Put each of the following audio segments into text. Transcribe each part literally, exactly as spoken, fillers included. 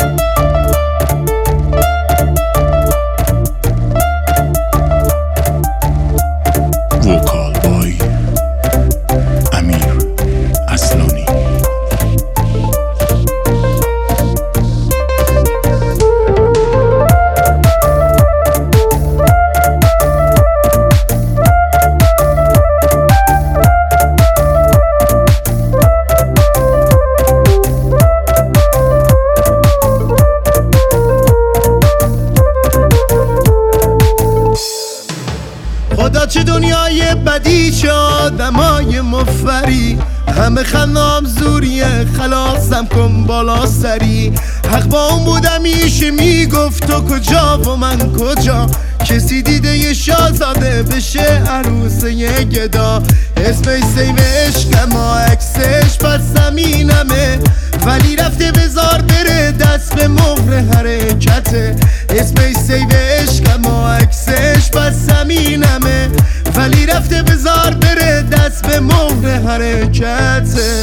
وکال بای امیر اصلانی. خدا چه دنیای بدی، چه آدمای مفری، همه خندام زوریه، خلاصم کن بالا سری. حق با اون بودم میشه میگفت تو کجا و من کجا، کسی دیده یه شاهزاده بشه عروس یه گدا. اسمش سیو عشق ما عکسش پس زمینمه، ولی رفته بزار بره دست به مهر حرکته. اسمش سیو عشق ما عکسش پس زمینمه، ولی رفته بزار بره دست به مهر حرکته.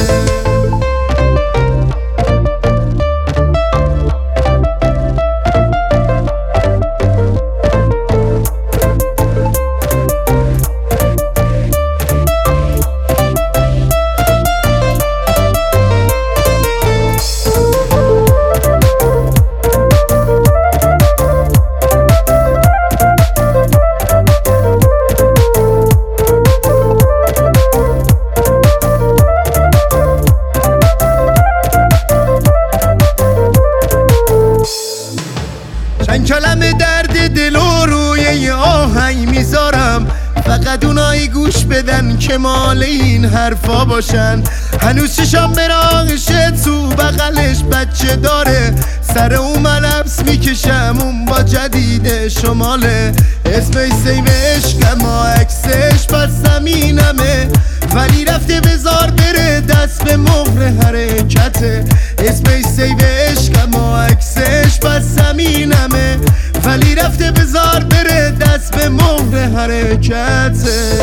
چند کلمه درد دل و روی یه آهنگ میذارم، فقط اونایی گوش بدن که مال این حرفا باشن. هنوز چشام براغشه تو بغلش بچه داره، سر اون من حبس میکشم اون با جدید شماله. اسمش سیو عشق ما عکسش پس زمینمه، ولی رفته بزار بره دست به مهر حرکته. اسمش سیو عشق ما عکسش پس زمینمه، ولی رفته بزار بره دست به مهر حرکته.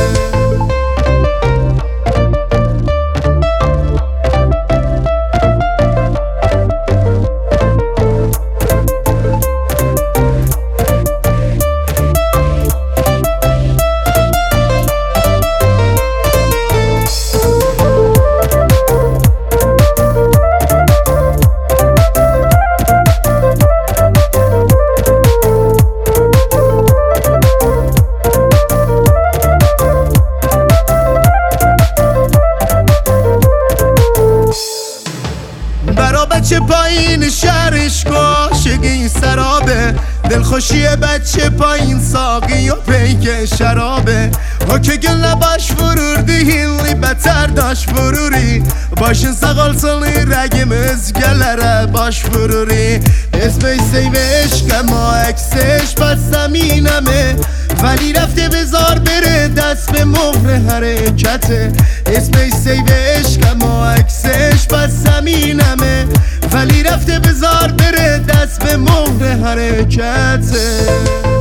برا بچه پایین شهرش عاشق این سرابه، دلخوشی بچه پایین ساقی و پیک شرابه. ها که گل نباش vurur değilli beter daş vururi، başın sağ olsun rəgimiz gələrə baş vururi. اسمش سیو عشق ما عکسش پس زمینمه، ولی رفته بزار بره دست به مهر حرکته. اسمش سیو عشق ما عکسش پس زمینمه، ولی رفته بزار بره دست به مهر حرکته.